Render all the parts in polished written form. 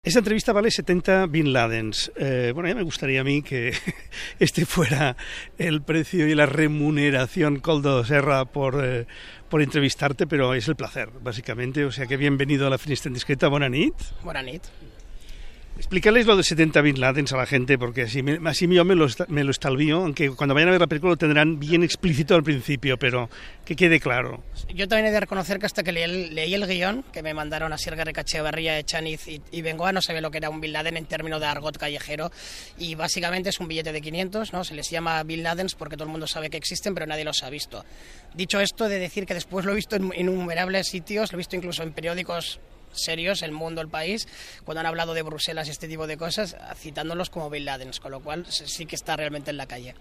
Esta entrevista vale 70 Bin Ladens. Bueno, ya me gustaría a mí que este fuera el precio y la remuneración, Koldo Serra, por entrevistarte, pero es el placer, básicamente. O sea que bienvenido a la Finestra Indiscreta. Bona nit. Bona nit. Explícales lo de 70 Bin Ladens a la gente, porque así yo me lo estalvío, aunque cuando vayan a ver la película lo tendrán bien explícito al principio, pero que quede claro. Yo también he de reconocer que hasta que leí el guión, que me mandaron a Sierra Echeverría, Echaniz y Bengoa, no sabía lo que era un Bin Laden en términos de argot callejero, y básicamente es un billete de 500, ¿no? Se les llama Bin Ladens porque todo el mundo sabe que existen, pero nadie los ha visto. Dicho esto, he de decir que después lo he visto en innumerables sitios, lo he visto incluso en periódicos serios, El Mundo, El País, cuando han hablado de Bruselas y este tipo de cosas, citándolos como Bin Ladens, con lo cual sí que está realmente en la calle.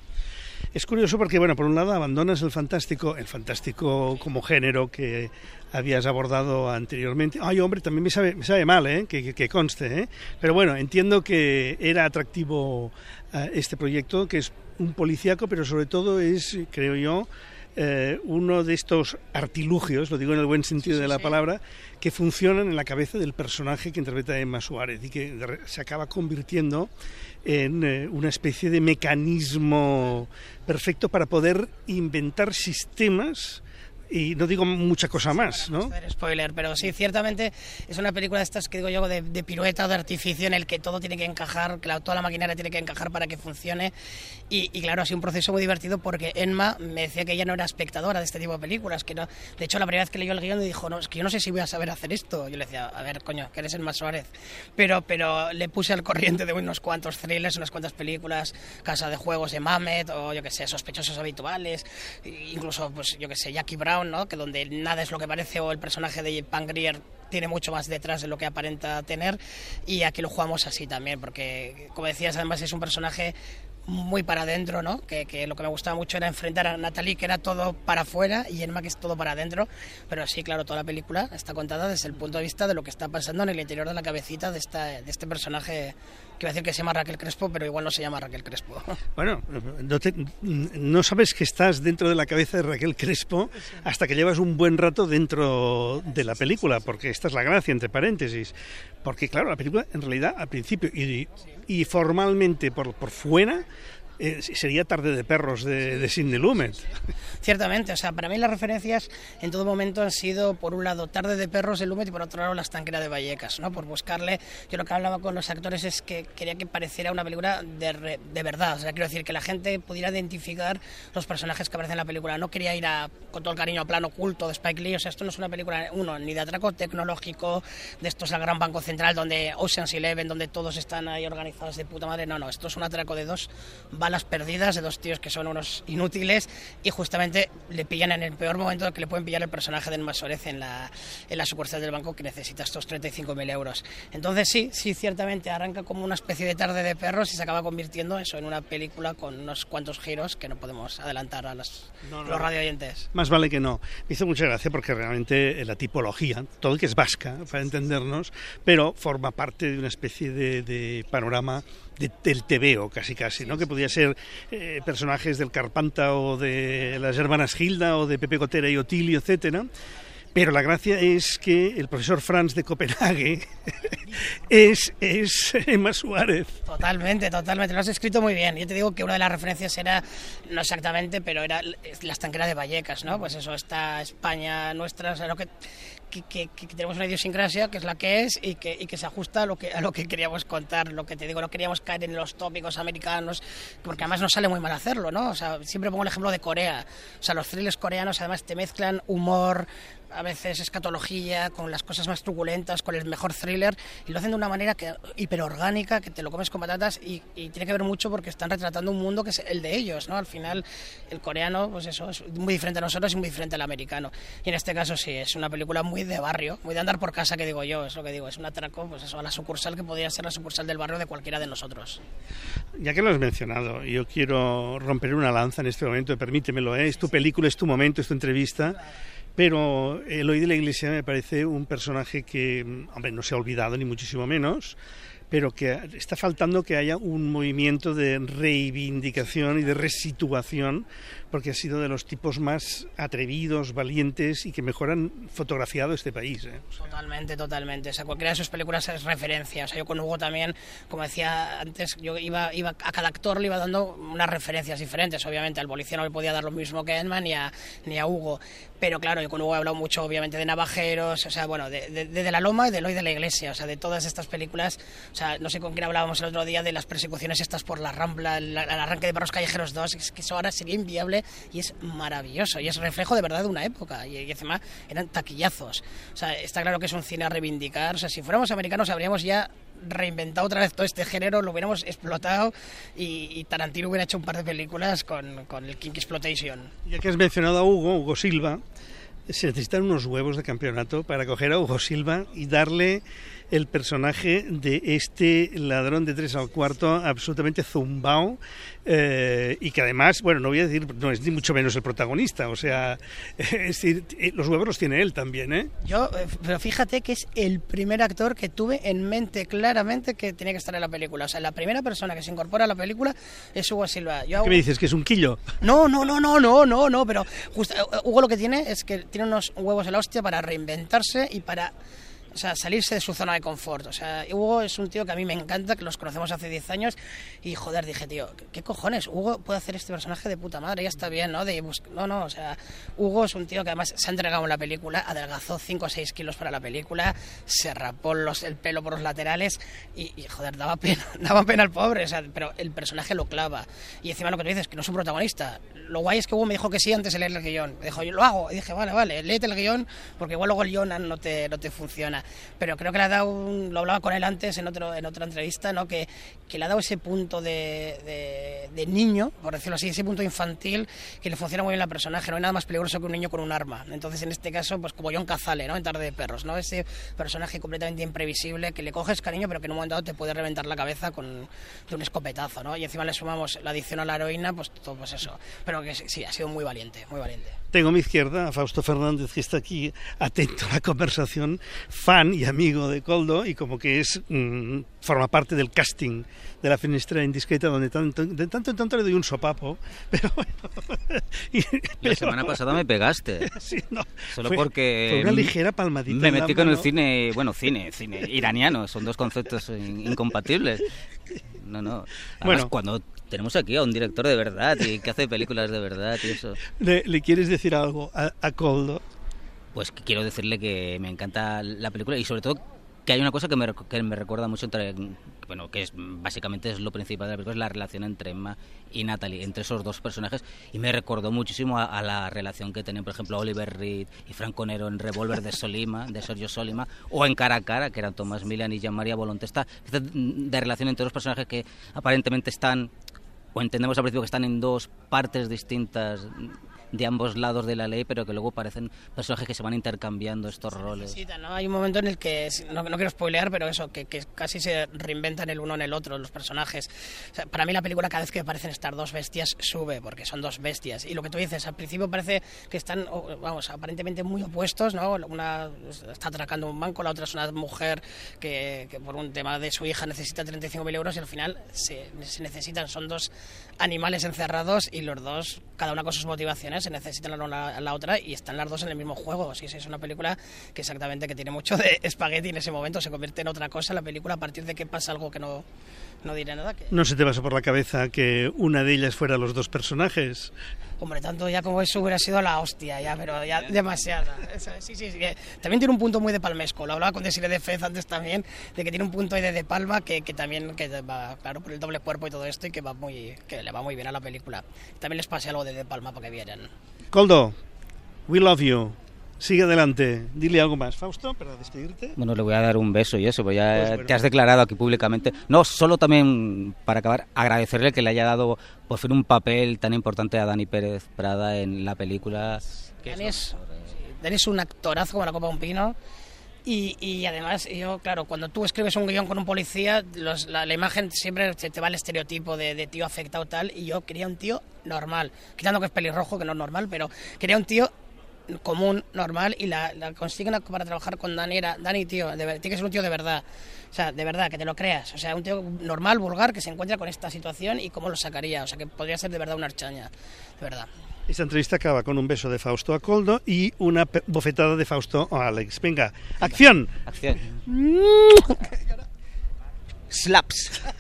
Es curioso porque, bueno, por un lado abandonas el fantástico como género que habías abordado anteriormente. Ay, hombre, también me sabe mal, que conste, pero bueno, entiendo que era atractivo este proyecto, que es un policíaco, pero sobre todo es, creo yo, uno de estos artilugios, lo digo en el buen sentido de la palabra, que funcionan en la cabeza del personaje que interpreta Emma Suárez y que se acaba convirtiendo en una especie de mecanismo perfecto para poder inventar sistemas. Y no digo mucha cosa más, ¿no? Spoiler, pero sí, ciertamente es una película de estas que digo yo de pirueta o de artificio en el que todo tiene que encajar, que toda la maquinaria tiene que encajar para que funcione y claro, ha sido un proceso muy divertido porque Emma me decía que ella no era espectadora de este tipo de películas, que no, de hecho la primera vez que leyó el guión me dijo, no, es que yo no sé si voy a saber hacer esto. Yo le decía, a ver, coño, que eres Emma Suárez, pero le puse al corriente de unos cuantos thrillers, unas cuantas películas, Casa de Juegos de Mamet o yo que sé, Sospechosos Habituales, incluso pues yo que sé, Jackie Brown, ¿no? Que donde nada es lo que parece o el personaje de Pam Grier tiene mucho más detrás de lo que aparenta tener, y aquí lo jugamos así también porque, como decías, además es un personaje muy para adentro, ¿no? Que lo que me gustaba mucho era enfrentar a Natalie, que era todo para afuera, y Emma, que es todo para adentro, pero sí, claro, toda la película está contada desde el punto de vista de lo que está pasando en el interior de la cabecita de este personaje, que iba a decir que se llama Raquel Crespo, pero igual no se llama Raquel Crespo. Bueno, no sabes que estás dentro de la cabeza de Raquel Crespo hasta que llevas un buen rato dentro de la película, porque esta es la gracia, entre paréntesis, porque claro, la película en realidad al principio y formalmente por fuera sería Tarde de Perros de Sidney Lumet. Ciertamente, o sea, para mí las referencias en todo momento han sido, por un lado, Tarde de Perros de Lumet y por otro lado, La Estanquera de Vallecas, ¿no? Por buscarle, yo lo que hablaba con los actores es que quería que pareciera una película de verdad, o sea, quiero decir, que la gente pudiera identificar los personajes que aparecen en la película. No quería ir con todo el cariño a Plano Oculto de Spike Lee, o sea, esto no es una película, ni de atraco tecnológico, de estos al Gran Banco Central, donde Ocean's Eleven, donde todos están ahí organizados de puta madre, no, esto es un atraco de dos balas perdidas, de dos tíos que son unos inútiles y justamente le pillan en el peor momento que le pueden pillar el personaje de Emma Suárez en la sucursal del banco, que necesita estos 35.000 euros. Entonces sí, ciertamente arranca como una especie de Tarde de Perros y se acaba convirtiendo eso en una película con unos cuantos giros que no podemos adelantar a los radioyentes. Más vale que no. Me hizo mucha gracia porque realmente la tipología, todo que es vasca, para entendernos, pero forma parte de una especie de panorama del tebeo casi, ¿no? Que podía ser personajes del Carpanta o de las hermanas Gilda o de Pepe Gotera y Otilio, etcétera. Pero la gracia es que el profesor Franz de Copenhague es Emma Suárez. Totalmente, lo has escrito muy bien. Yo te digo que una de las referencias era, no exactamente, pero era La Estanquera de Vallecas, ¿no? Pues eso, esta España nuestra, o sea, que tenemos una idiosincrasia que es la que es y que se ajusta a lo que queríamos contar. Lo que te digo, no queríamos caer en los tópicos americanos, porque además nos sale muy mal hacerlo, ¿no? O sea, siempre pongo el ejemplo de Corea. O sea, los thrillers coreanos además te mezclan humor, a veces escatología, con las cosas más truculentas, con el mejor thriller, y lo hacen de una manera hiperorgánica, que te lo comes con patatas, y tiene que ver mucho porque están retratando un mundo que es el de ellos, ¿no? Al final, el coreano, pues eso, es muy diferente a nosotros y muy diferente al americano. Y en este caso sí, es una película muy de barrio, muy de andar por casa, que digo yo, es lo que digo, es un atraco, pues eso, a la sucursal que podría ser la sucursal del barrio de cualquiera de nosotros. Ya que lo has mencionado, yo quiero romper una lanza en este momento, permítemelo, es tu película, es tu momento, es tu entrevista. Pero Eloy de la Iglesia me parece un personaje que, hombre, no se ha olvidado ni muchísimo menos, pero que está faltando que haya un movimiento de reivindicación y de resituación, porque ha sido de los tipos más atrevidos, valientes y que mejor han fotografiado este país. Totalmente, totalmente. O sea, cualquiera de sus películas es referencia. O sea, yo con Hugo también, como decía antes, yo iba a cada actor le iba dando unas referencias diferentes. Obviamente al policía no le podía dar lo mismo que a Edman ni a Hugo. Pero claro, yo con Hugo he hablado mucho, obviamente, de Navajeros, o sea, bueno, de La Loma y de Eloy de la Iglesia, o sea, de todas estas películas. O sea, no sé con quién hablábamos el otro día de las persecuciones estas por la Rambla, el arranque de Perros Callejeros 2, es que eso ahora sería inviable y es maravilloso y es reflejo de verdad de una época y encima eran taquillazos. O sea, está claro que es un cine a reivindicar. O sea, si fuéramos americanos habríamos ya reinventado otra vez todo este género, lo hubiéramos explotado y Tarantino hubiera hecho un par de películas con el King Exploitation. Ya que has mencionado a Hugo Silva, se necesitan unos huevos de campeonato para coger a Hugo Silva y darle el personaje de este ladrón de 3 al cuarto absolutamente zumbao, y que además, bueno, no voy a decir, no es ni mucho menos el protagonista, o sea, es decir, los huevos los tiene él también, ¿eh? Pero fíjate que es el primer actor que tuve en mente claramente que tenía que estar en la película. O sea, la primera persona que se incorpora a la película es Hugo Silva. ¿Qué me dices, que es un quillo? No, pero justo, Hugo lo que tiene es que tiene unos huevos de la hostia para reinventarse y para... O sea, salirse de su zona de confort. O sea, Hugo es un tío que a mí me encanta, que los conocemos hace 10 años y, joder, dije, tío, ¿qué cojones? Hugo puede hacer este personaje de puta madre, ya está bien, ¿no? No, o sea, Hugo es un tío que además se ha entregado en la película, adelgazó 5 o 6 kilos para la película, se rapó el pelo por los laterales y joder, daba pena al pobre, o sea, pero el personaje lo clava. Y encima lo que tú dices, que no es un protagonista. Lo guay es que Hugo me dijo que sí antes de leer el guión. Me dijo, yo lo hago. Y dije, vale, léete el guión, porque igual luego el guión no te funciona. Pero creo que le ha dado lo hablaba con él antes en otra entrevista, ¿no? Que le ha dado ese punto de niño, por decirlo así, ese punto infantil que le funciona muy bien al personaje. No hay nada más peligroso que un niño con un arma. Entonces, en este caso, pues como John Cazale, ¿no? En Tarde de Perros, ¿no? Ese personaje completamente imprevisible que le coges cariño, pero que en un momento dado te puede reventar la cabeza de un escopetazo, ¿no? Y encima le sumamos la adicción a la heroína, pues todo, pues eso. Pero que sí, ha sido muy valiente, muy valiente. Tengo a mi izquierda a Fausto Fernández, que está aquí atento a la conversación, fan y amigo de Koldo, y como que forma parte del casting de La Finestra Indiscreta, donde de tanto en tanto le doy un sopapo, pero bueno. La semana pasada me pegaste. Sí, no, solo porque fue una ligera palmadita. Me metí con el cine iraniano, son dos conceptos incompatibles. No. Además, bueno, cuando tenemos aquí a un director de verdad y que hace películas de verdad y eso. ¿Le quieres decir algo a Koldo? Pues que quiero decirle que me encanta la película y sobre todo que hay una cosa que me recuerda mucho básicamente es lo principal de la película, es la relación entre Emma y Natalie, entre esos dos personajes, y me recordó muchísimo a la relación que tenían, por ejemplo, Oliver Reed y Franco Nero en Revolver de Sergio Solima, o en Cara a Cara, que eran Thomas Milian y Jean-Marie Volonté, de relación entre dos personajes que aparentemente están, o entendemos al principio que están en dos partes distintas de ambos lados de la ley, pero que luego parecen personajes que se van intercambiando estos roles. ¿No? Hay un momento en el que, no quiero spoilear, pero eso, que casi se reinventan el uno en el otro, los personajes. O sea, para mí la película, cada vez que parecen estar dos bestias, sube, porque son dos bestias. Y lo que tú dices, al principio parece que están, aparentemente muy opuestos, ¿no? Una está atracando un banco, la otra es una mujer que por un tema de su hija necesita 35.000 euros y al final se necesitan, son dos animales encerrados y los dos, cada una con sus motivaciones, se necesitan la una a la otra y están las dos en el mismo juego. Sí, es una película que exactamente, que tiene mucho de espagueti en ese momento, se convierte en otra cosa la película a partir de que pasa algo que no diré nada. ¿No se te pasó por la cabeza que una de ellas fuera los dos personajes? Hombre, tanto ya como eso hubiera sido la hostia, ya, pero ya demasiada. Sí. También tiene un punto muy de palmesco. Lo hablaba con Desiree de Fez antes también, de que tiene un punto ahí de Palma que también que va, claro, por el doble cuerpo y todo esto, y que le va muy bien a la película. También les pasé algo de Palma para que vieran. Koldo, we love you. Sigue adelante. Dile algo más, Fausto, para despedirte. Bueno, le voy a dar un beso y eso, pues ya pues bueno. Te has declarado aquí públicamente. No, solo también, para acabar, agradecerle que le haya dado por fin un papel tan importante a Dani Pérez Prada en la película. Dani es un actorazo como la copa de un pino. Y además, claro, cuando tú escribes un guión con un policía, la imagen siempre te va al estereotipo de tío afectado tal, y yo quería un tío normal, quitando que es pelirrojo, que no es normal, pero quería un tío común, normal, y la consigna para trabajar con Dani era: Dani, tío, tiene que ser un tío de verdad. O sea, de verdad, que te lo creas. O sea, un tío normal, vulgar, que se encuentra con esta situación y cómo lo sacaría. O sea, que podría ser de verdad una archaña. De verdad. Esta entrevista acaba con un beso de Fausto a Koldo y una bofetada de Fausto a Alex. Venga, acción. Acción. Slaps.